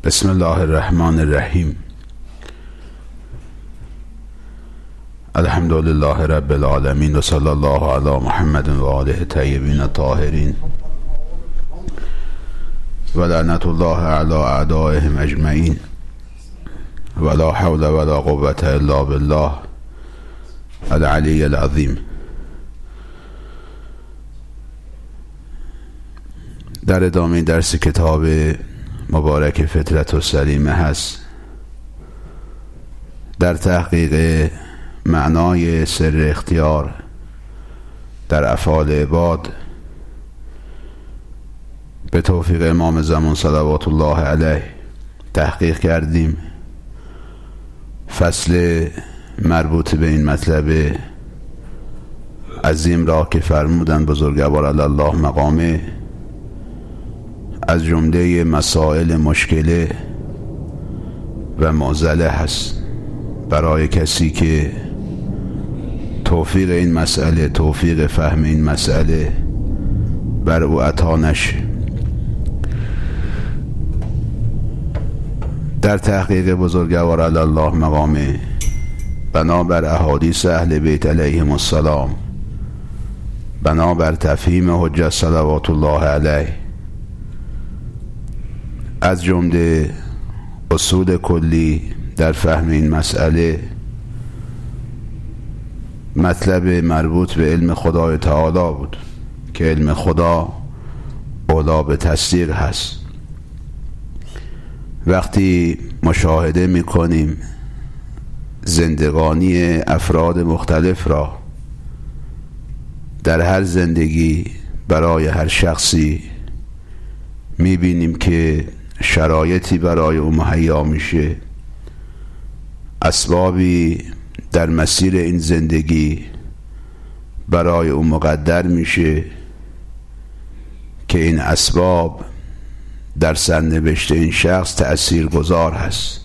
بسم الله الرحمن الرحیم. الحمد لله رب العالمین و صلی الله علی محمد و آله طیبین الطاهرین و لعنت الله علی اعدائهم اجمعین و لا حول و لا قوة الا بالله العلی العظیم. در ادامه درس کتاب مبارک فطرت السلیمه هست در تحقیق معنای سر اختیار در افعال عباد به توفیق امام زمان صلوات الله علیه تحقیق کردیم. فصل مربوط به این مطلب عظیم را که فرمودن بزرگوار علی الله مقامه از جمله مسائل مشکله و معضله هست برای کسی که توفیق این مسئله، توفیق فهم این مسئله بر او عطا نشه. در تحقیق بزرگوار علی الله مقامه بنابر احادیث اهل بیت علیهم السلام، بنابر تفهیم حجت صلوات الله علیه، از جمله اصول کلی در فهم این مسئله مطلب مربوط به علم خدای تعالی بود که علم خدا اولا به تصدیق هست. وقتی مشاهده میکنیم زندگانی افراد مختلف را در هر زندگی برای هر شخصی، میبینیم که شرایطی برای او مهیا میشه، اسبابی در مسیر این زندگی برای او مقدر میشه که این اسباب در سرنوشت این شخص تأثیر گذار هست.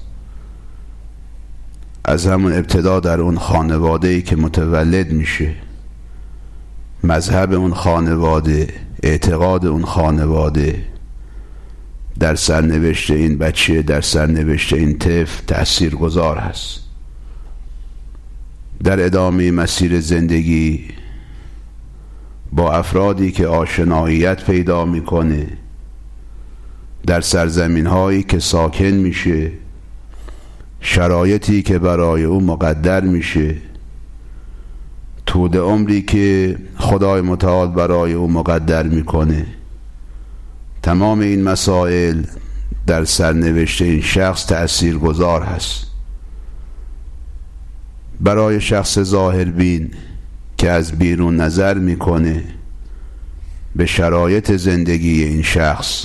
از همون ابتدا در اون خانواده‌ای که متولد میشه، مذهب اون خانواده، اعتقاد اون خانواده در سرنوشت این بچه، در سرنوشت این طفل تأثیر گذار هست. در ادامه مسیر زندگی با افرادی که آشناییت پیدا میکنه، در سرزمین هایی که ساکن میشه، شرایطی که برای او مقدر میشه، طول عمری که خدای متعال برای او مقدر میکنه، تمام این مسائل در سرنوشت این شخص تأثیر گذار هست. برای شخص ظاهربین که از بیرون نظر میکنه به شرایط زندگی این شخص،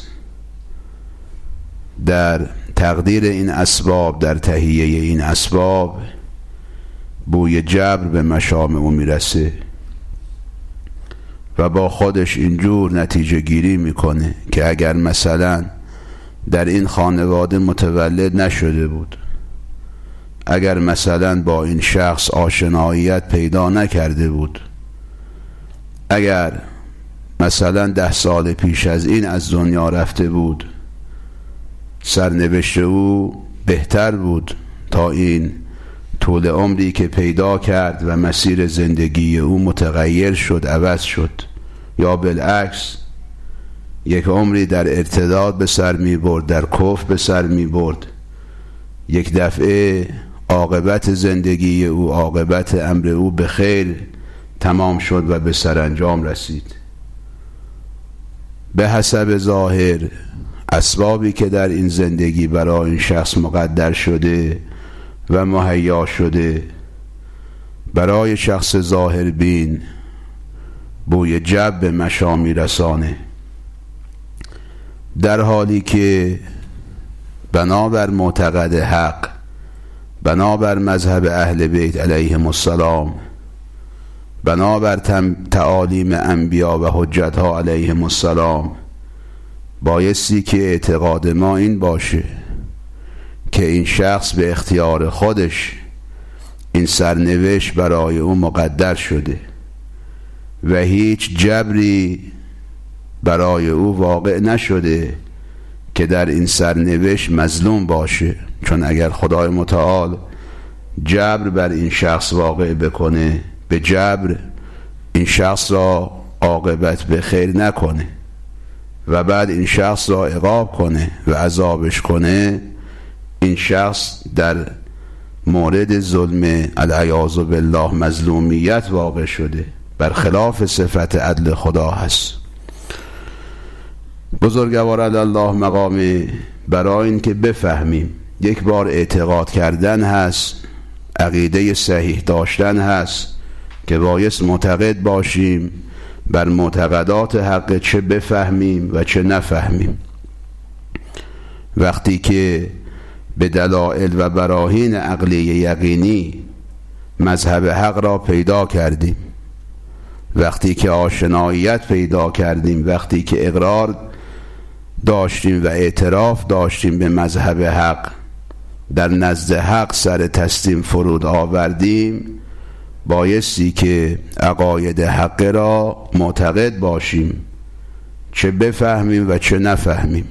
در تقدیر این اسباب، در تهیه این اسباب بوی جبر به مشام او میرسه و با خودش اینجور نتیجه گیری میکنه که اگر مثلا در این خانواده متولد نشده بود، اگر مثلا با این شخص آشناییت پیدا نکرده بود، اگر مثلا 10 سال پیش از این از دنیا رفته بود، سرنوشت او بهتر بود تا این طول عمری که پیدا کرد و مسیر زندگی او متغیر شد، عوض شد، یا بالعکس یک عمری در ارتداد به سر می برد، در کفر به سر می برد، یک دفعه عاقبت زندگی او، عاقبت امر او به خیر تمام شد و به سرانجام رسید. به حسب ظاهر اسبابی که در این زندگی برای این شخص مقدر شده و مهیا شده برای شخص ظاهر بین بوی جب به مشامی رسانه، در حالی که بنابر معتقد حق، بنابر مذهب اهل بیت علیهم السلام، بنابر تعالیم انبیا و حجت ها علیهم السلام، بایستی که اعتقاد ما این باشه که این شخص به اختیار خودش این سرنوشت برای او مقدر شده و هیچ جبری برای او واقع نشده که در این سرنوشت مظلوم باشه، چون اگر خدای متعال جبر بر این شخص واقع بکنه، به جبر این شخص را عاقبت به خیر نکنه و بعد این شخص را عقاب کنه و عذابش کنه، این شخص در مورد ظلم العیاذ بالله مظلومیت واقع شده، برخلاف صفت عدل خدا هست. بزرگوار الله مقام، برای این که بفهمیم یک بار اعتقاد کردن هست، عقیده صحیح داشتن هست که بایست معتقد باشیم بر معتقدات حق، چه بفهمیم و چه نفهمیم. وقتی که به دلائل و براهین عقلی یقینی مذهب حق را پیدا کردیم، وقتی که آشناییت پیدا کردیم، وقتی که اقرار داشتیم و اعتراف داشتیم به مذهب حق، در نزد حق سر تسلیم فرود آوردیم، بایستی که عقاید حق را معتقد باشیم، چه بفهمیم و چه نفهمیم.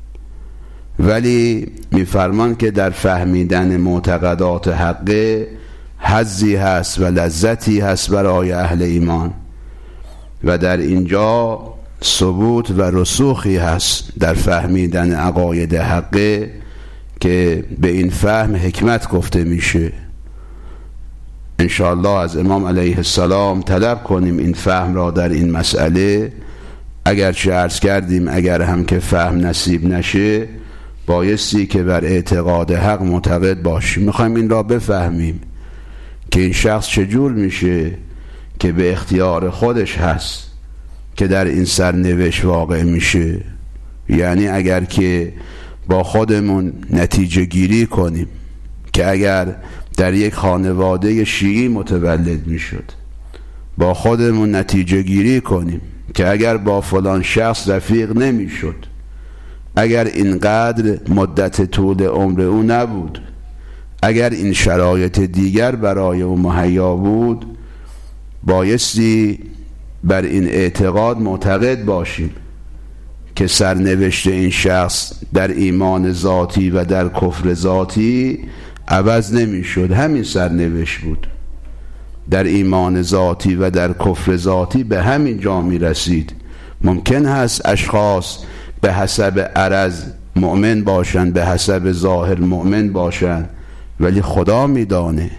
ولی میفرمان که در فهمیدن معتقدات حق حظی هست و لذتی هست برای اهل ایمان و در اینجا ثبوت و رسوخی هست در فهمیدن عقاید حق که به این فهم حکمت گفته میشه. انشاءالله از امام علیه السلام طلب کنیم این فهم را در این مسئله. اگر چه عرض کردیم اگر هم که فهم نصیب نشه، بایستی که بر اعتقاد حق معتقد باشیم. میخوایم این را بفهمیم که این شخص چجور میشه که به اختیار خودش هست که در این سرنوشت واقع میشه. یعنی اگر که با خودمون نتیجه گیری کنیم که اگر در یک خانواده شیعی متولد میشد، با خودمون نتیجه گیری کنیم که اگر با فلان شخص رفیق نمیشد، اگر اینقدر مدت طول عمر او نبود، اگر این شرایط دیگر برای او مهیا بود، بایستی بر این اعتقاد معتقد باشیم که سرنوشت این شخص در ایمان ذاتی و در کفر ذاتی عوض نمی شد. همین سرنوشت بود، در ایمان ذاتی و در کفر ذاتی به همین جا می رسید. ممکن هست اشخاص به حسب عرض مؤمن باشند، به حسب ظاهر مؤمن باشند، ولی خدا میدانه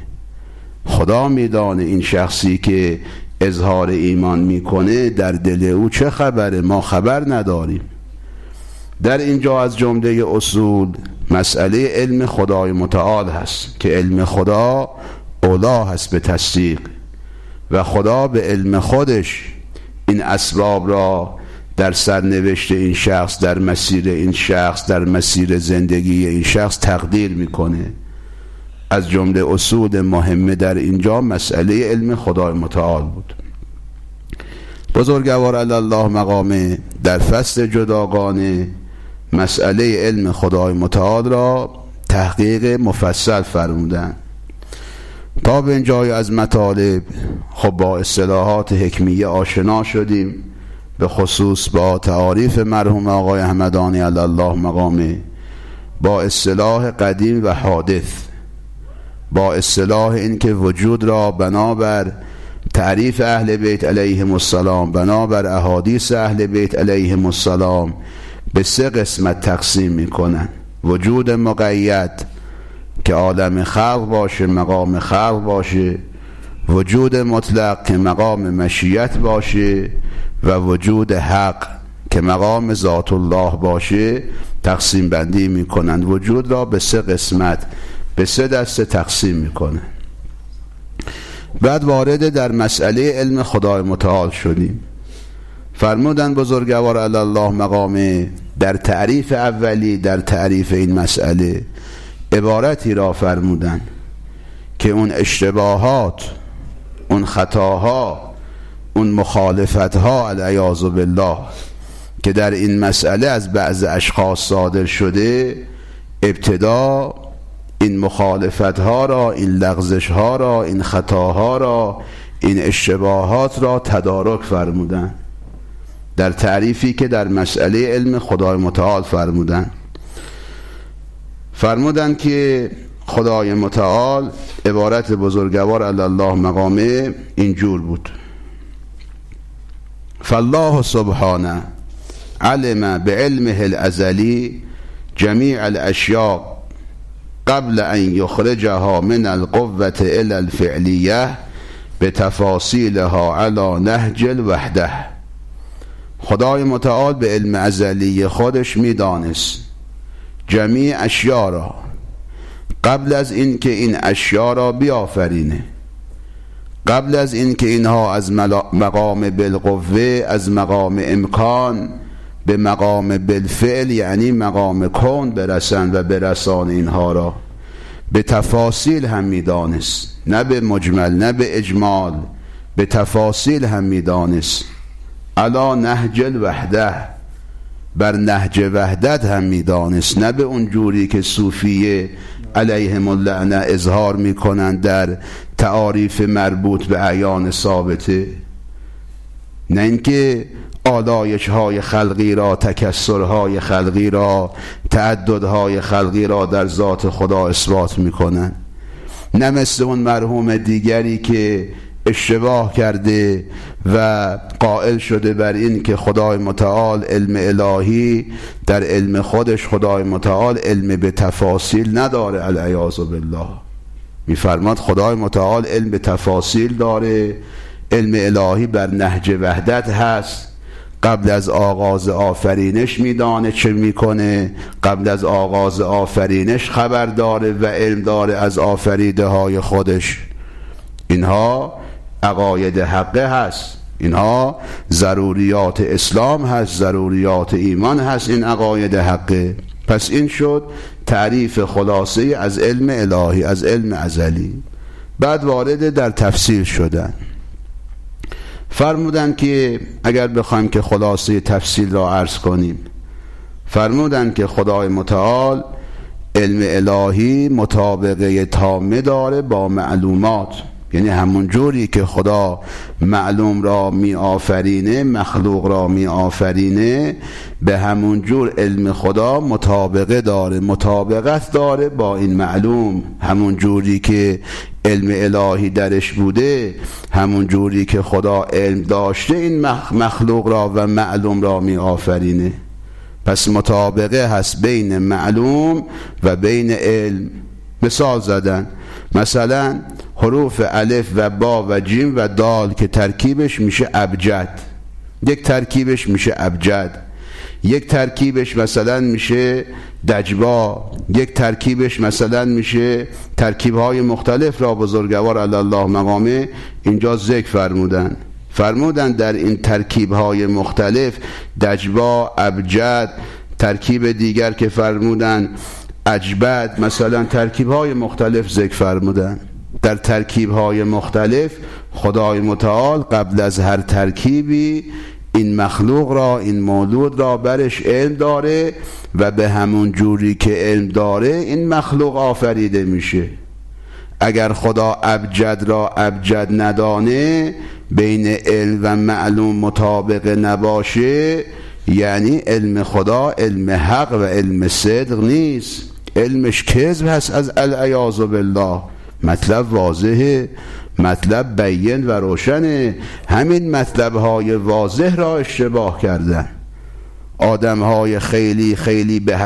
این شخصی که اظهار ایمان میکنه در دل او چه خبره، ما خبر نداریم. در اینجا از جمله اصول مسئله علم خدای متعال هست که علم خدا اولا هست به تصدیق و خدا به علم خودش این اسباب را در سرنوشت این شخص، در مسیر این شخص، در مسیر زندگی این شخص تقدیر میکنه. از جمله اصول مهمه در اینجا مسئله علم خدای متعال بود. بزرگوار الله مقامه در فصل جداگانه مسئله علم خدای متعال را تحقیق مفصل فرمودن. تا به اینجای از مطالب خب با اصطلاحات حکمیه آشنا شدیم، به خصوص با تعاریف مرحوم آقای همدانی الله مقامه، با اصطلاح قدیم و حادث، با اصطلاح این که وجود را بنابر تعریف اهل بیت علیهم السلام، بنابر احادیث اهل بیت علیهم السلام به 3 قسمت تقسیم میکنن. وجود مقید که عالم خلق باشه، مقام خلق باشه، وجود مطلق که مقام مشیت باشه و وجود حق که مقام ذات الله باشه تقسیم بندی میکنن. وجود را به 3 قسمت، به 3 دسته تقسیم میکنن. بعد وارد در مسئله علم خدای متعال شدیم. فرمودن بزرگوار الله مقامه در تعریف اولی، در تعریف این مسئله عبارتی را فرمودن که اون اشتباهات، اون خطاها، اون مخالفتها العیاذ بالله که در این مسئله از بعض اشخاص صادر شده، ابتدا این مخالفتها را، این لغزشها را، این خطاها را، این اشتباهات را تدارک فرمودن. در تعریفی که در مسئله علم خدای متعال فرمودن که خدای متعال عبارت بزرگوار علی الله مقامه اینجور بود: فالله سبحانه علم بعلمه الازلی جمیع الاشیاء قبل ان یخرجها من القوة الى الفعلیه بتفاصیلها علی نهج الوحده. خدای متعال به علم ازلی خودش میدانست جمیع اشیا را قبل از این که این اشیا را بیافرینه، قبل از این که اینها از مقام بالقوه، از مقام امکان به مقام بالفعل یعنی مقام کون برسند و برسان اینها را به تفاصیل هم میدانست، نه به مجمل نه به اجمال، به تفاصیل هم میدانست. علا نهج الوحده، بر نهج وحدت هم میدانست، نه به اون جوری که صوفیه علیهم اللعنه اظهار میکنند در تعاریف مربوط به اعیان ثابته، نه اینکه آلایش های خلقی را، تکسرهای خلقی را، تعددهای خلقی را در ذات خدا اثبات میکنند، نه مثل اون مرحوم دیگری که اشتباه کرده و قائل شده بر این که خدای متعال علم الهی در علم خودش خدای متعال علم به تفاصیل نداره. العیاذ بالله. میفرماد خدای متعال علم به تفاصیل داره، علم الهی بر نهج وحدت هست، قبل از آغاز آفرینش میدانه چه میکنه، قبل از آغاز آفرینش خبر داره و علم داره از آفریده های خودش. اینها عقاید حقه هست، اینها ضروریات اسلام هست، ضروریات ایمان هست، این عقاید حقه. پس این شد تعریف خلاصه از علم الهی، از علم ازلی. بعد وارد در تفصیل شدن. فرمودن که اگر بخوایم که خلاصه تفصیل را عرض کنیم، فرمودن که خدای متعال علم الهی مطابقه تامه داره با معلومات، یعنی همون جوری که خدا معلوم را می آفرینه، مخلوق را می آفرینه، به همون جور علم خدا مطابقه داره، مطابقت داره با این معلوم. همون جوری که علم الهی درش بوده، همون جوری که خدا علم داشته، این مخلوق را و معلوم را می آفرینه. پس مطابقه هست بین معلوم و بین علم. مثال زدن، مثلا حروف الف و با و جیم و دال که ترکیبش میشه ابجد، یک ترکیبش میشه ابجد، یک ترکیبش مثلا میشه دجبا، یک ترکیبش مثلا میشه، ترکیبهای مختلف را بزرگوار علی الله مقامه اینجا ذکر فرمودن در این ترکیبهای مختلف، دجبا، ابجد، ترکیب دیگر که فرمودن اجبد، مثلا ترکیبهای مختلف ذکر فرمودن. در ترکیبهای مختلف خدای متعال قبل از هر ترکیبی این مخلوق را، این مولود را برش علم داره و به همون جوری که علم داره این مخلوق آفریده میشه. اگر خدا ابجد را ابجد ندانه، بین علم و معلوم مطابقه نباشه، یعنی علم خدا علم حق و علم صدق نیست، علمش کذب هست از العیاذ بالله. مطلب واضحه، مطلب بیان و روشنه. همین مطلبهای واضح را اشتباه کردن آدمهای خیلی خیلی به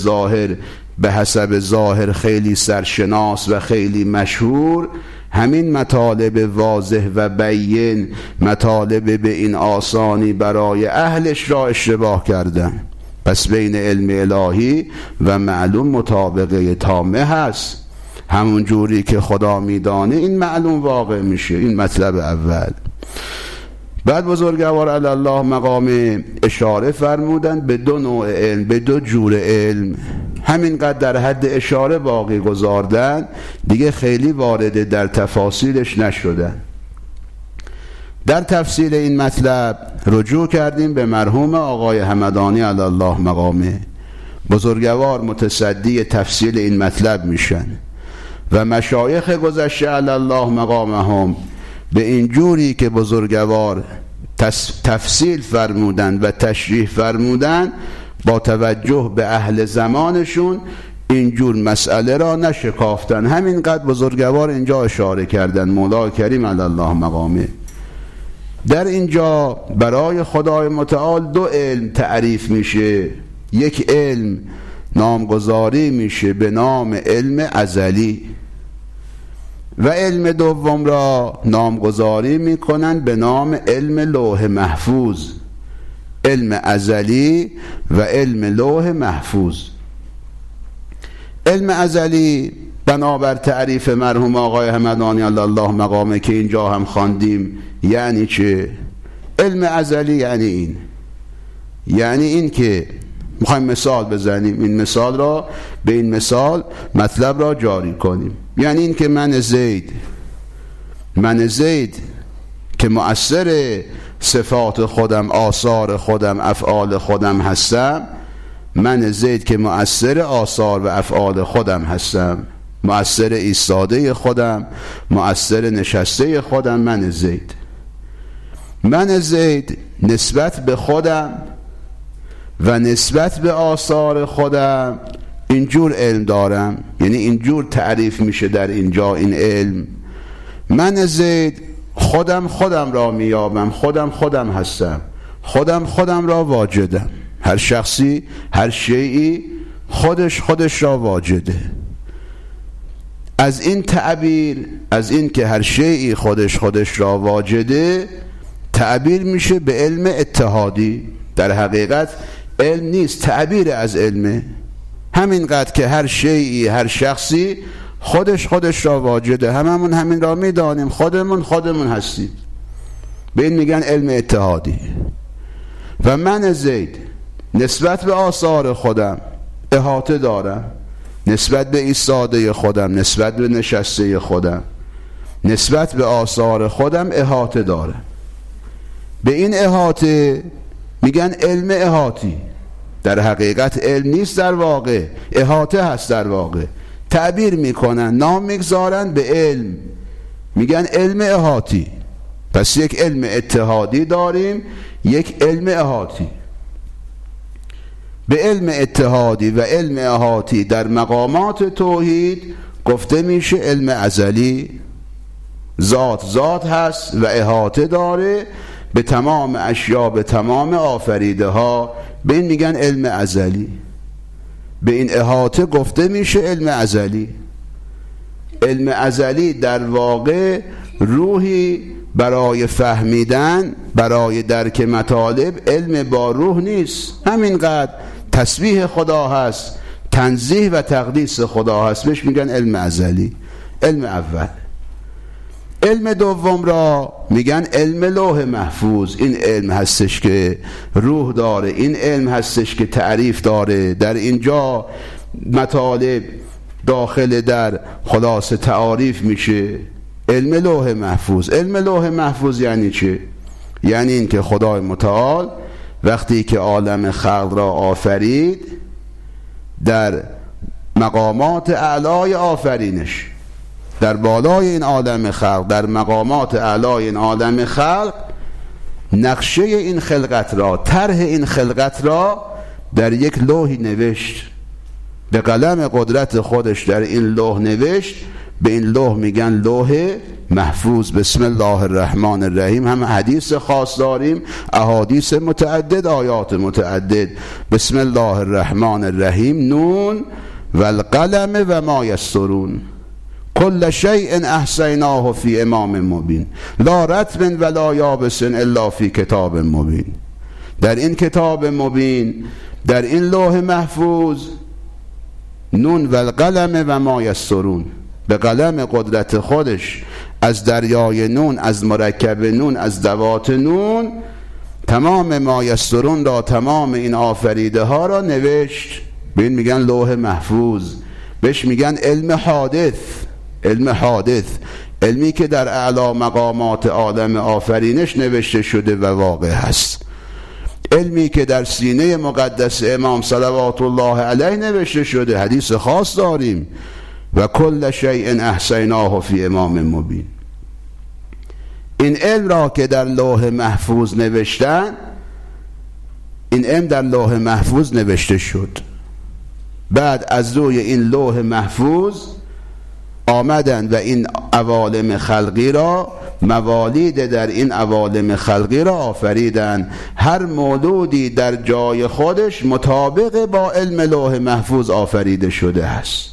حسب ظاهر خیلی سرشناس و خیلی مشهور، همین مطالب واضح و بیان، مطالب به این آسانی برای اهلش را اشتباه کردن. پس بین علم الهی و معلوم مطابقه تامه هست، همون جوری که خدا میدانه این معلوم واقع میشه. این مطلب اول. بعد بزرگوار علی الله مقام اشاره فرمودن به دو نوع علم، به دو جور علم. همینقدر در حد اشاره باقی گذاردن، دیگه خیلی وارد در تفاصیلش نشدن. در تفصیل این مطلب رجوع کردیم به مرحوم آقای همدانی علی الله مقامه. بزرگوار متصدی تفصیل این مطلب میشن و مشایخ گذشته علی الله مقامهم به این جوری که بزرگوار تفصیل فرمودن و تشریح فرمودن، با توجه به اهل زمانشون اینجور مسئله را نشکافتن. همینقدر بزرگوار اینجا اشاره کردن، مولا کریم علی الله مقامه. در اینجا برای خدای متعال دو علم تعریف میشه. یک علم نامگذاری میشه به نام علم ازلی و علم دوم را نامگذاری میکنن به نام علم لوح محفوظ. علم ازلی و علم لوح محفوظ. علم ازلی بنابر تعریف مرحوم آقای همدانی علی الله مقامه که اینجا هم خواندیم، یعنی چه؟ علم ازلی یعنی این که میخوایم مثال بزنیم، این مثال را به این مثال مطلب را جاری کنیم. یعنی این که من زید که مؤثر صفات خودم، آثار خودم، افعال خودم هستم، من زید که مؤثر آثار و افعال خودم هستم، مؤثر ایستاده خودم، مؤثر نشسته خودم، من زید نسبت به خودم و نسبت به آثار خودم اینجور علم دارم. یعنی اینجور تعریف میشه در اینجا این علم. من زید خودم را میابم، خودم هستم، خودم را واجدم. هر شخصی، هر شیئی خودش را واجده. از این تعبیر، از این که هر شیئی خودش را واجده، تعبیر میشه به علم اتحادی. در حقیقت علم نیست، تعبیر از علمه. همینقدر که هر شیئی، هر شخصی خودش را واجده. هممون همین را میدانیم، خودمون هستیم. به این میگن علم اتحادی. و من زید نسبت به آثار خودم احاطه دارم، نسبت به ایستاده خودم، نسبت به نشسته خودم، نسبت به آثار خودم احاطه دارم. به این احاطه میگن علم احاطی. در حقیقت علم نیست، در واقع احاطه هست. در واقع تعبیر میکنن، نام میگذارن به علم، میگن علم احاطی. پس یک علم اتحادی داریم، یک علم احاطی. به علم اتحادی و علم احاطی در مقامات توحید گفته میشه علم ازلی. ذات هست و احاطه داره به تمام اشیا، به تمام آفریده ها. به این میگن علم ازلی. به این احاطه گفته میشه علم ازلی. علم ازلی در واقع روحی برای فهمیدن، برای درک مطالب. علم با روح نیست. همینقدر تسبیح خدا هست، تنزیه و تقدیس خدا هست، بهش میگن علم ازلی. علم اول. علم دوم را میگن علم لوح محفوظ. این علم هستش که روح داره، این علم هستش که تعریف داره. در اینجا مطالب داخل در خلاصه تعاریف میشه. علم لوح محفوظ. علم لوح محفوظ یعنی چه؟ یعنی این که خدای متعال وقتی که عالم خلق را آفرید، در مقامات اعلای آفرینش، در بالای این عالم خلق، در مقامات اعلای این عالم خلق، نقشه این خلقت را، طرح این خلقت را در یک لوحی نوشت. به قلم قدرت خودش در این لوح نوشت. به این لوح میگن لوح محفوظ. بسم الله الرحمن الرحیم. هم حدیث خاص داریم، احادیث متعدد، آیات متعدد. بسم الله الرحمن الرحیم. نون و القلم و ما یسطرون، کل شیء احصیناه فی امام مبین، لا رطب ولا یابس الا فی کتاب مبین. در این کتاب مبین، در این لوح محفوظ، نون و القلم و ما یسطرون، به قلم قدرت خودش از دریای نون، از مرکب نون، از دوات نون، تمام ما یسطرون را، تمام این آفریده ها را نوشت. به این میگن لوح محفوظ. بهش میگن علم حادث. علم حادث، علمی که در اعلی مقامات عالم آفرینش نوشته شده و واقع هست. علمی که در سینه مقدس امام صلوات الله علیه نوشته شده. حدیث خاص داریم، و کل شیء احصیناه فی امام مبین. این علم را که در لوح محفوظ نوشتن، این علم در لوح محفوظ نوشته شد. بعد از روی این لوح محفوظ آمدن و این عوالم خلقی را، موالید در این عوالم خلقی را آفریدن. هر مولودی در جای خودش مطابق با علم لوح محفوظ آفریده شده است.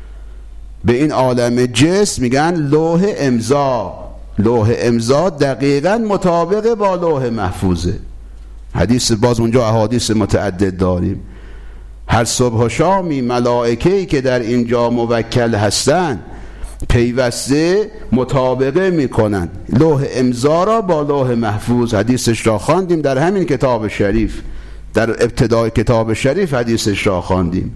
به این عالم جسم میگن لوح امضا. لوح امضا دقیقاً مطابق با لوح محفوظه. حدیث، باز اونجا احادیث متعدد داریم. هر صبح و شامی ملائکه‌ای که در اینجا موکل هستند پیوسته مطابقه میکنن لوح امضا را با لوح محفوظ. حدیثش را خواندیم در همین کتاب شریف، در ابتدای کتاب شریف حدیثش را خواندیم.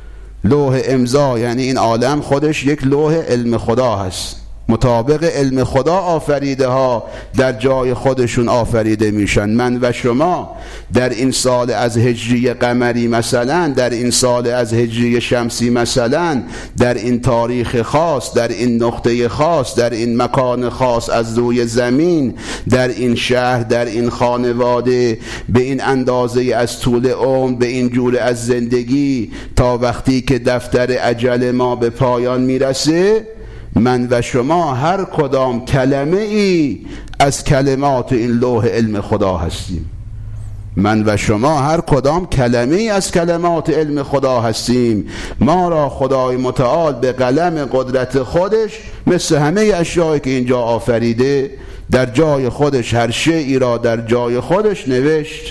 لوح امضا یعنی این عالم خودش یک لوح علم خدا هست، مطابق علم خدا آفریده ها در جای خودشون آفریده میشن. من و شما در این سال از هجری قمری مثلا، در این سال از هجری شمسی مثلا، در این تاریخ خاص، در این نقطه خاص، در این مکان خاص از روی زمین، در این شهر، در این خانواده، به این اندازه از طول عمر، به این جور از زندگی، تا وقتی که دفتر اجل ما به پایان میرسه، من و شما هر کدام کلمه ای از کلمات این لوح علم خدا هستیم. من و شما هر کدام کلمه ای از کلمات علم خدا هستیم. ما را خدای متعال به قلم قدرت خودش مثل همه اشیایی که اینجا آفریده در جای خودش، هر شیئی را در جای خودش نوشت.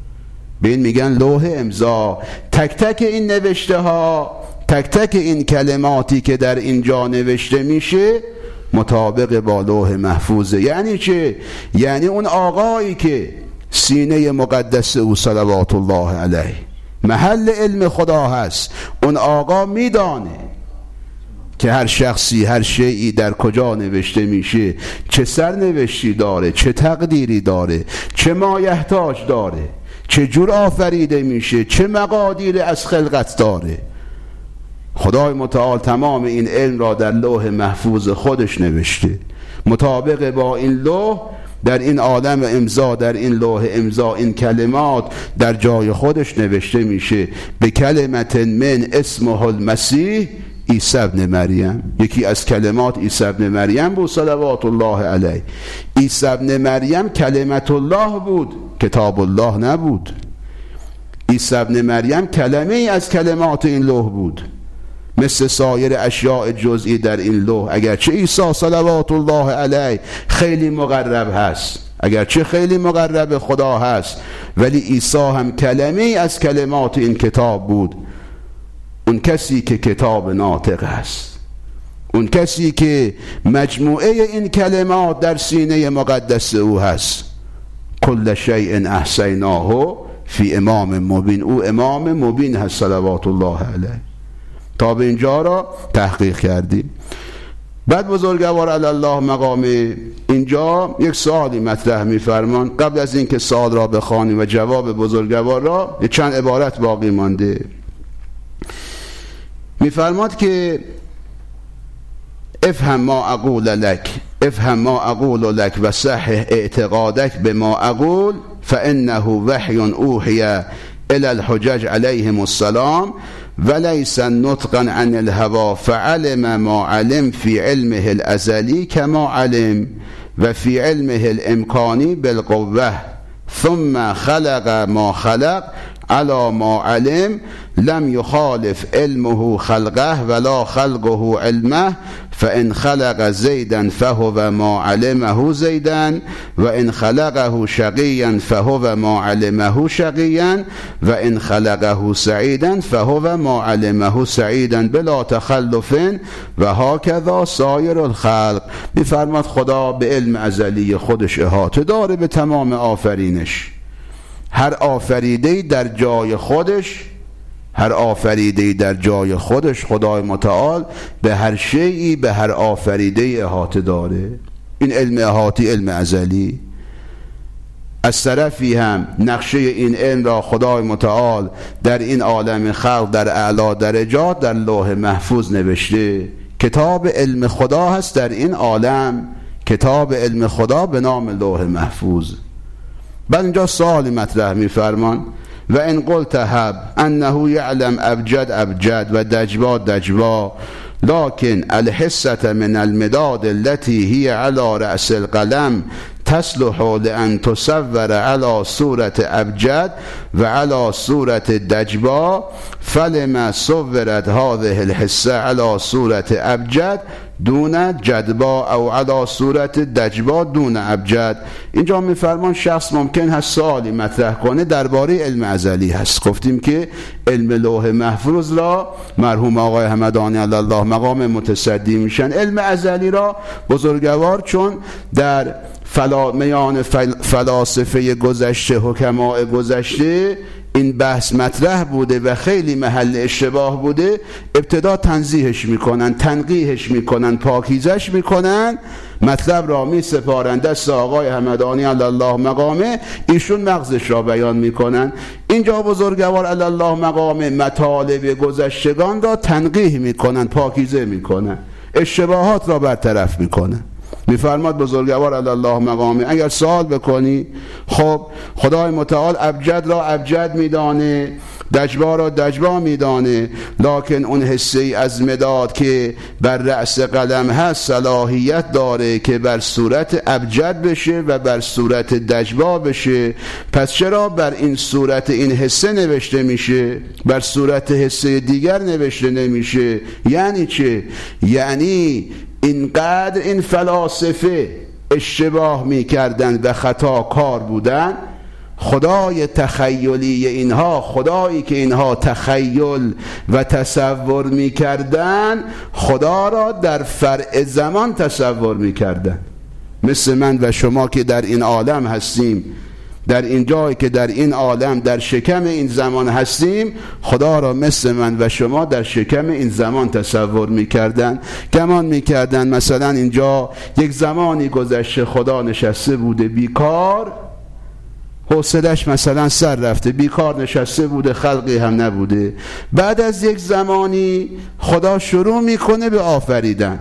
به این میگن لوح امضا. تک تک این نوشته ها، تک تک این کلماتی که در اینجا نوشته میشه مطابق با لوح محفوظه. یعنی چه؟ یعنی اون آقایی که سینه مقدس او صلوات الله علیه محل علم خدا هست، اون آقا میدانه که هر شخصی، هر شیئی در کجا نوشته میشه، چه سرنوشتی داره، چه تقدیری داره، چه مایحتاج داره، چه جور آفریده میشه، چه مقادیر از خلقت داره. خدای متعال تمام این علم را در لوح محفوظ خودش نوشته. مطابق با این لوح در این عالم امضا، در این لوح امضا این کلمات در جای خودش نوشته میشه. به کلمت من اسمه المسیح عیسی ابن مریم. یکی از کلمات عیسی ابن مریم بود صلوات الله علیه. عیسی ابن مریم کلمت الله بود، کتاب الله نبود. عیسی ابن مریم کلمه ای از کلمات این لوح بود، مثل سایر اشیاء جزئی در این لوح. اگرچه عیسی صلوات الله علیه خیلی مقرب هست، اگرچه خیلی مقرب خدا هست، ولی عیسی هم کلمه ای از کلمات این کتاب بود. اون کسی که کتاب ناطق است، اون کسی که مجموعه این کلمات در سینه مقدس او هست. کل شیء احصیناه فی امام مبین. او امام مبین هست صلوات الله علیه. تا به اینجا را تحقیق کردیم. بعد بزرگوار علی الله مقام اینجا یک سوالی مطرح می‌فرمان. قبل از اینکه سوال را بخوانیم و جواب بزرگوار را، چند عبارت باقی مانده. می‌فرماد که افهم ما اقول لك، افهم ما اقول لك و صحح اعتقادك بما اقول فانه وحی اوحی الى الحجج علیهم السلام وليس نطقا عن الهوى فعلم ما علم في علمه الازلی كما علم و في علمه الامکانی بالقوه ثم خلق ما خلق على ما علم لم يخالف علمه خلقه ولا خلقه علمه فإن خلق زيدا فهو ما علمه زيدا وإن خلقه شقيا فهو ما علمه شقيا وإن خلقه سعيدا فهو ما علمه سعيدا بلا تخلف و هكذا سایر الخلق. می‌فرماد خدا به علم ازلی خودش احاطه داره به تمام آفرینش. هر آفریده‌ای در جای خودش، هر آفریده‌ای در جای خودش خدای متعال به هر شیئی، به هر آفریده‌ای احاطه داره. این علم احاطی، علم ازلی. از طرفی هم نقشه این علم را خدای متعال در این عالم خلق در اعلی درجات در لوح محفوظ نوشته. کتاب علم خدا هست در این عالم، کتاب علم خدا به نام لوح محفوظ. بعد اینجا سوال مطرح می‌فرمان و ان قلت هب انه یعلم ابجد و دجوا دجوا لكن الحصة من المداد التي هي على رأس القلم تصلح لأن تصور على صورة أبجد وعلى صورة دجبا فلما صورت هذه الحصة على صورة أبجد دون جدبا او على صورت دجبا دون ابجد. اینجا میفرمان شخص ممکن هست سوالی مطرح کنه درباره علم ازلی هست. گفتیم که علم لوح محفوظ را مرحوم آقای همدانی علی الله مقام متصدی میشن. علم ازلی را بزرگوار چون در میان فلاسفه گذشته حکماء گذشته این بحث مطرح بوده و خیلی محل اشتباه بوده، ابتدا تنزیهش میکنن، تنقیحش میکنن، پاکیزش میکنن، مطلب را می سپارن دست آقای همدانی علی الله مقامه، ایشون مغزش را بیان میکنن. اینجا بزرگوار علی الله مقامه مطالب گذشتگان را تنقیح میکنن، پاکیزه میکنن، اشتباهات را برطرف میکنن. میفرماد بزرگوار علی الله مقامه اگر سوال بکنی خب خدای متعال ابجد را ابجد میدانه، دجبا را دجبا میدانه، لکن اون حصه ای از مداد که بر رأس قلم هست صلاحیت داره که بر صورت ابجد بشه و بر صورت دجبا بشه. پس چرا بر این صورت این حصه نوشته میشه، بر صورت حصه دیگر نوشته نمیشه؟ یعنی چه؟ یعنی اینقدر این فلاسفه اشتباه میکردن و خطا کار بودن، خدای تخیلی اینها، خدایی که اینها تخیل و تصور میکردن، خدا را در فرع زمان تصور میکردن. مثل من و شما که در این عالم هستیم، در این جایی که در این عالم در شکم این زمان هستیم، خدا را مثل من و شما در شکم این زمان تصور میکردن. گمان میکردن مثلا اینجا یک زمانی گذشته خدا نشسته بوده بیکار، حوصلش مثلا سر رفته، بیکار نشسته بوده، خلقی هم نبوده. بعد از یک زمانی خدا شروع میکنه به آفریدن.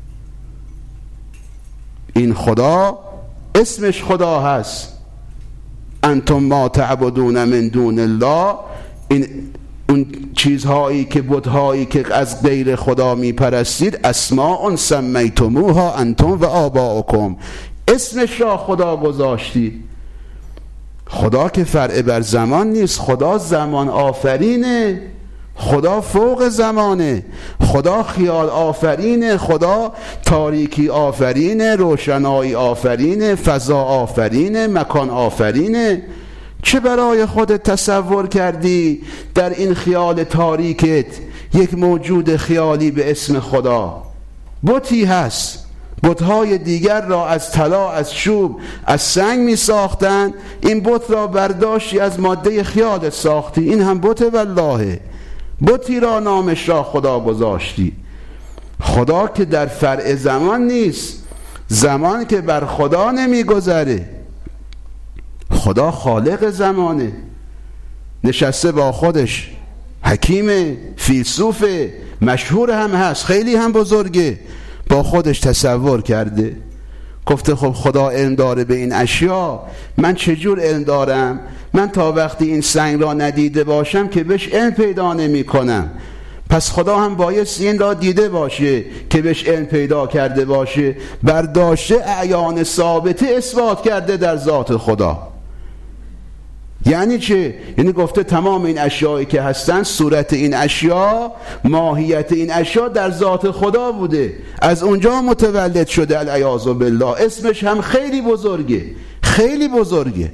این خدا اسمش خدا هست، انتم ما تعبدون من دون الله. این اون چیزهایی که بت‌هایی که از غیر خدا میپرستید، اسماء سمیتموها انتم و آباؤکم، اسمش را خدا گذاشتید. خدا که فرع بر زمان نیست، خدا زمان آفرینه، خدا فوق زمانه، خدا خیال آفرینه، خدا تاریکی آفرینه، روشنایی آفرینه، فضا آفرینه، مکان آفرینه. چه برای خودت تصور کردی در این خیال تاریکت یک موجود خیالی به اسم خدا؟ بتی هست، بت‌های دیگر را از طلا، از چوب، از سنگ می ساختن، این بت را برداشتی از ماده خیال ساختی، این هم بت والله، بتی را نامش را خدا گذاشتی. خدا که در فرع زمان نیست، زمان که بر خدا نمی گذره، خدا خالق زمانه، نشسته با خودش، حکیم، فیلسوف، مشهور هم هست، خیلی هم بزرگه، با خودش تصور کرده، گفته خب خدا علم داره به این اشیا، من چجور علم دارم؟ من تا وقتی این سنگ را ندیده باشم که بهش علم پیدا نمی کنم. پس خدا هم بایستی این را دیده باشه که بهش علم پیدا کرده باشه، برداشته اعیان ثابته اثبات کرده در ذات خدا. یعنی چه؟ یعنی گفته تمام این اشیایی که هستن، صورت این اشیا، ماهیت این اشیا در ذات خدا بوده، از اونجا متولد شده العیاذ بالله. اسمش هم خیلی بزرگه، خیلی بزرگه.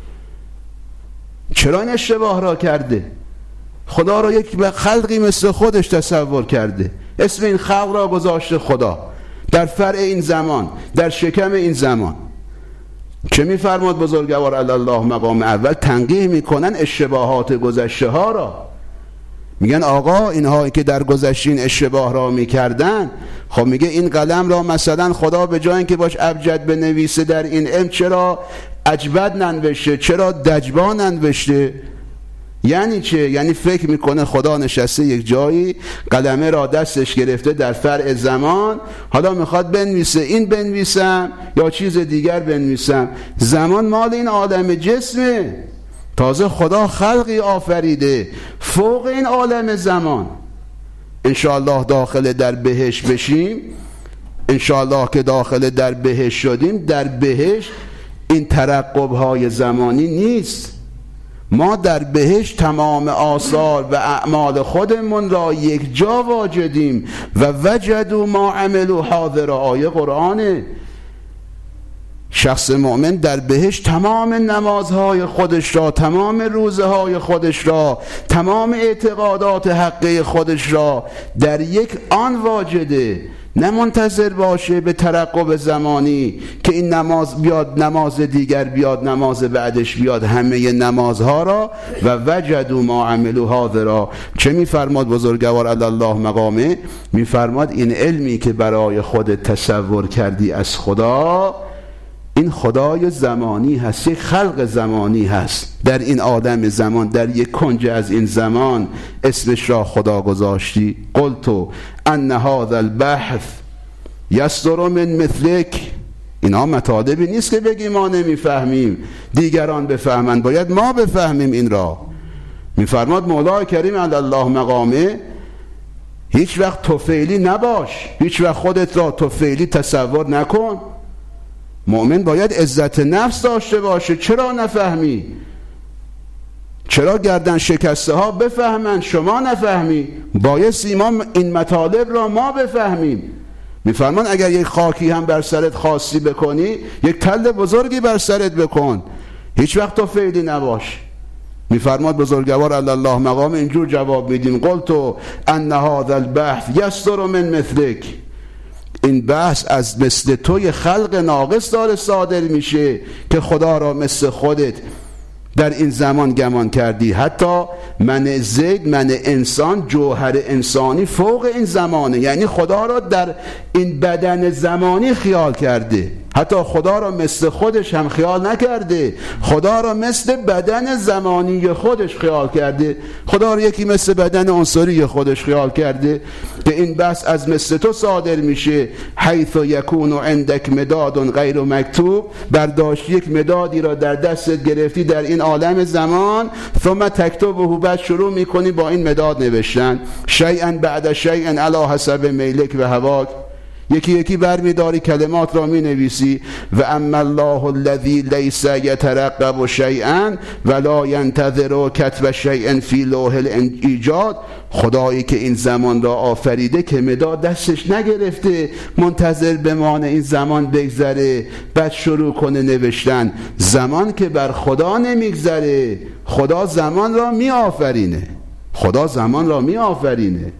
چرا این اشتباه را کرده؟ خدا را یک خلقی مثل خودش تصور کرده، اسم این خلق را گذاشته خدا در فرع این زمان، در شکم این زمان. چه میفرماد بزرگوار علی الله مقام اول؟ تنقیح میکنن اشتباهات گذشته ها را. میگن آقا اینهایی که در گذشته این اشتباه را میکردن، خب میگه این قلم را مثلا خدا به جای اینکه باش ابجد بنویسه در این علم، چرا اجبد ننوشته، چرا دجبا ننوشته؟ یعنی چه؟ یعنی فکر میکنه خدا نشسته یک جایی، قلمه را دستش گرفته در فرع زمان، حالا میخواد بنویسه، این بنویسم یا چیز دیگر بنویسم. زمان مال این عالم جسمه، تازه خدا خلقی آفریده فوق این عالم زمان. انشاءالله داخل در بهشت بشیم، انشاءالله که داخل در بهشت شدیم، در بهشت این ترقب‌های زمانی نیست. ما در بهشت تمام آثار و اعمال خودمون را یک جا واجدیم و وجدوا ما عملوا حاضر. آیه قرآنه. شخص مؤمن در بهشت تمام نمازهای خودش را، تمام روزهای خودش را، تمام اعتقادات حقه خودش را در یک آن واجده، نه منتظر باشه به ترقب زمانی که این نماز بیاد، نماز دیگر بیاد، نماز بعدش بیاد، همه نمازها را. و وجدوا ما عملوا حاضرا. چه میفرماد بزرگوار علی الله مقامه؟ میفرماد این علمی که برای خودت تصور کردی از خدا، این خدای زمانی هست، یک خلق زمانی هست در این آدم زمان، در یک کنج از این زمان اسمش را خدا گذاشتی. قلت ان هذا البحث یصدر من مثلک. اینا مطالبی نیست که بگیم ما نمیفهمیم دیگران بفهمند، باید ما بفهمیم این را. میفرماد مولا کریم علی الله مقامه هیچ وقت طفیلی نباش، هیچ وقت خودت را طفیلی تصور نکن. مؤمن باید عزت نفس داشته باشه. چرا نفهمی؟ چرا گردن شکسته ها بفهمند شما نفهمی؟ بایستی ما این مطالب را ما بفهمیم. میفرمان اگر یک خاکی هم بر سرت خاصی بکنی، یک تل بزرگی بر سرت بکن، هیچ وقت تو فعلی نباش. میفرماد بزرگوار علی الله مقام اینجور جواب میدیم قلت ان هذا البحث یصدر من مثلک. این بحث از مثل توی خلق ناقص داره صادر میشه که خدا را مثل خودت در این زمان گمان کردی. حتی من زید، من انسان، جوهر انسانی فوق این زمانه، یعنی خدا را در این بدن زمانی خیال کرده، حتی خدا را مثل خودش هم خیال نکرده، خدا را مثل بدن زمانی خودش خیال کرده. خدا را یکی مثل بدن عنصری خودش خیال کرده که این بحث از مثل تو صادر میشه. حیث یکون عندک مداد غیر مکتوب، برداشت یک مدادی را در دستت گرفتی در این عالم زمان، ثم تکتبه، بعد شروع میکنی با این مداد نوشتن، شیئا بعد شیئا علی حسب میلک و هواک. یکی یکی برمیداری کلمات را می نویسی. و اما الله الذی لیس یترقب شیئا ولا ینتظر کتب شیئا فی لوح الایجاد. خدایی که این زمان را آفریده که مداد دستش نگرفته منتظر بمانه این زمان بگذره بعد شروع کنه نوشتن. زمان که بر خدا نمیگذره، خدا زمان را می آفرینه، خدا زمان را می آفرینه.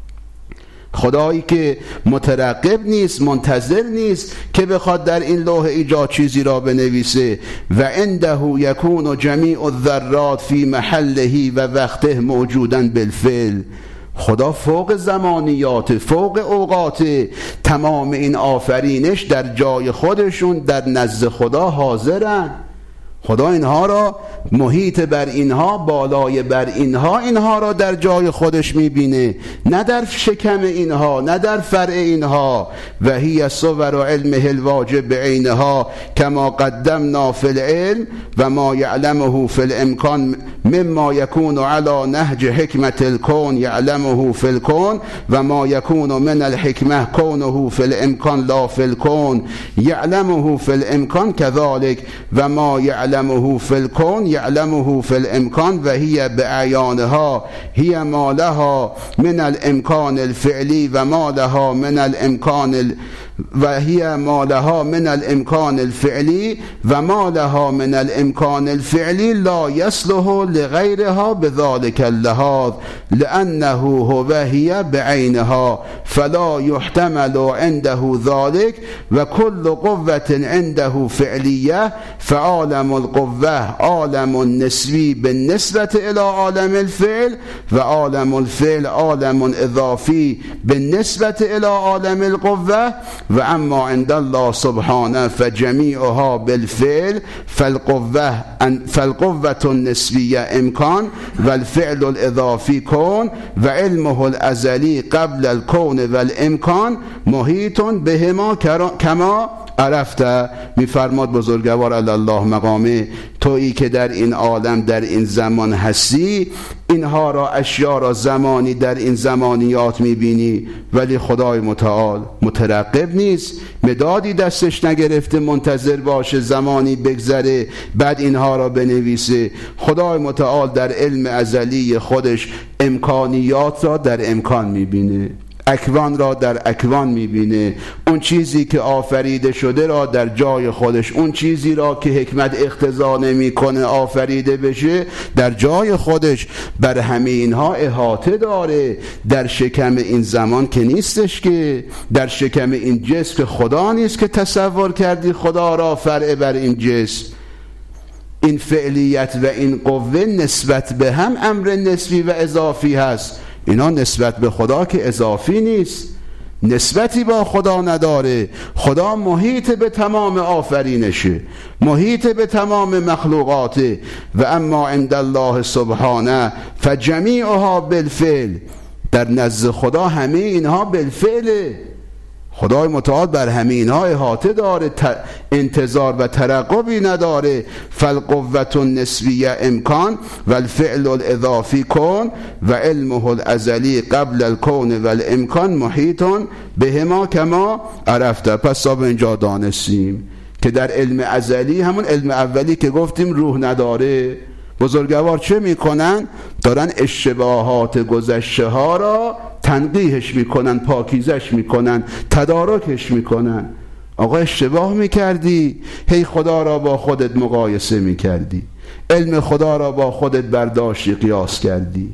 خدایی که مترقب نیست، منتظر نیست که بخواد در این لوح ایجاد چیزی را بنویسه. و عنده یکون جمیع الذرات فی محله و وقته موجودا بالفعل. خدا فوق زمانیات، فوق اوقات، تمام این آفرینش در جای خودشون در نزد خدا حاضرن. خدا اینها را محیط بر اینها، بالای بر اینها، اینها را در جای خودش میبینه، نه در شکم اینها، نه در فرع اینها. و هی صور علمه الواجب بعینها کما قدمنا فی العلم و ما یعلمه فی الامکان مما یکون علی نهج حکمت الکون یعلمه فی الکون و ما یکون من الحکمه کونه فی الامکان لا فی الکون یعلمه فی الامکان كذلك و ما یعلمه فی الکون یعلمه فی الامکان و هی بعیانها هی ما لها من الامکان الفعلی و ما لها من الامکان و هی ما لها من الامکان الفعلی و ما لها من الامکان الفعلی لا یصلح لغیرها بذلك اللحاظ لانه هو هی بعینها فلا يحتمل عنده ذلك و كل قوة عنده فعلیه فعالم القوه عالم نسبی بالنسبة الى عالم الفعل و عالم الفعل عالم اضافی بالنسبة الى عالم القوه و اما عند الله سبحانه فجمیعها بالفعل فالقوة النسبیه امکان و الفعل الاضافی کون و علمه الازلی قبل الکون و الامکان محیط بهما کما عرفته. میفرماد بزرگوار الله مقامه تویی که در این عالم در این زمان هستی، اینها را اشیا را زمانی در این زمانیات میبینی، ولی خدای متعال مترقب نیست، مدادی دستش نگرفته منتظر باشه زمانی بگذره بعد اینها را بنویسه. خدای متعال در علم ازلی خودش امکانیات را در امکان میبینه، اکوان را در اکوان میبینه، اون چیزی که آفریده شده را در جای خودش، اون چیزی را که حکمت اقتضا نمیکنه آفریده بشه در جای خودش. بر همه اینها احاطه داره. در شکم این زمان که نیستش، که در شکم این جسم که خدا نیست که تصور کردی خدا را فرع بر این جسم. این فعلیت و این قوه نسبت به هم امر نسبی و اضافی هست. اینا نسبت به خدا که اضافی نیست، نسبتی با خدا نداره. خدا محیط به تمام آفرینشه، محیط به تمام مخلوقاته. و اما عند الله سبحانه فجمیعها بالفعل، در نزد خدا همه اینها بالفعله. خدای متعال بر همه اینها احاطه داره، انتظار و ترقبی نداره. فالقوة النسبیه امکان و الفعل الاضافی کن و علمه الازلی قبل الکون و الامکان محیط بهما کما عرفته. پس تا به اینجا دانستیم که در علم ازلی، همون علم اولی که گفتیم روح نداره، بزرگوار چه میکنن؟ دارن اشتباهات گذشته ها را تنقیحش میکنن، پاکیزش میکنن، تدارکش میکنن. آقا اشتباه میکردی، هی خدا را با خودت مقایسه میکردی، علم خدا را با خودت برداشتی، قیاس کردی،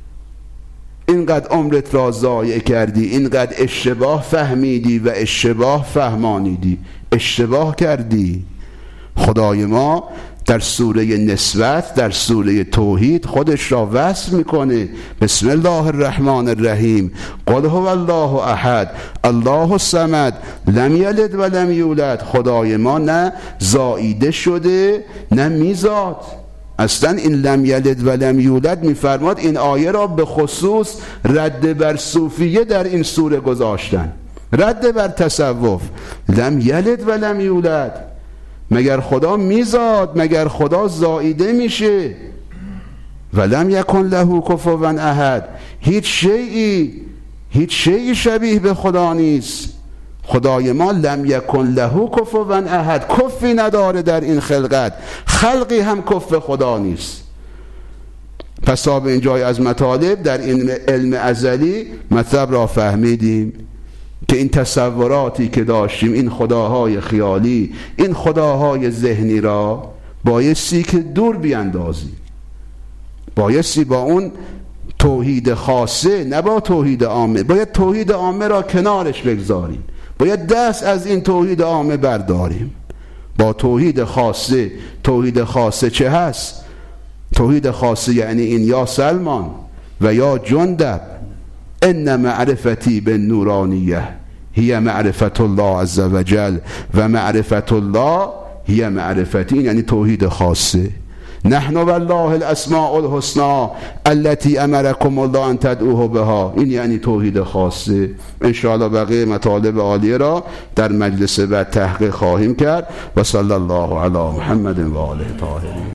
اینقدر عمرت را ضایع کردی، اینقدر اشتباه فهمیدی و اشتباه فهمانیدی، اشتباه کردی. خدای ما در سوره نسبت، در سوره توحید خودش را وصف میکنه. بسم الله الرحمن الرحیم، قل هو الله احد الله الصمد لم یلد و لم یولد. خدای ما نه زاییده شده نه میزاد. اصلا این لم یلد و لم یولد میفرماد این آیه را به خصوص رد بر صوفیه در این سوره گذاشتن، رد بر تصوف. لم یلد و لم یولد، مگر خدا میزاد؟ مگر خدا زاییده میشه؟ ولم یکن له کفوا احد، هیچ شیئی شبیه به خدا نیست. خدای ما لم یکن له کفوا احد، کفی نداره در این خلقت، خلقی هم کف خدا نیست. پس تا به اینجای از مطالب در این علم ازلی مطلب را فهمیدیم که این تصوراتی که داشتیم، این خداهای خیالی، این خداهای ذهنی را بایستی که دور بیاندازیم، بایستی با اون توحید خاصه نه با توحید عامه، باید توحید عامه را کنارش بگذاریم، باید دست از این توحید عامه برداریم، با توحید خاصه. توحید خاصه چه هست؟ توحید خاصه یعنی این: یا سلمان و یا جندب ان معرفتی بالنورانیه هی معرفت الله عز وجل و معرفت الله هی معرفتی. یعنی توحید خاصه. نحن والله الاسماء الحسنى التي امركم الله ان تدعوه بها، این یعنی توحید خاصه. ان شاء الله بقیه مطالب عالیه را در مجلس بعد تحقیق خواهیم کرد. و صلی الله علی محمد و آله طاهرین.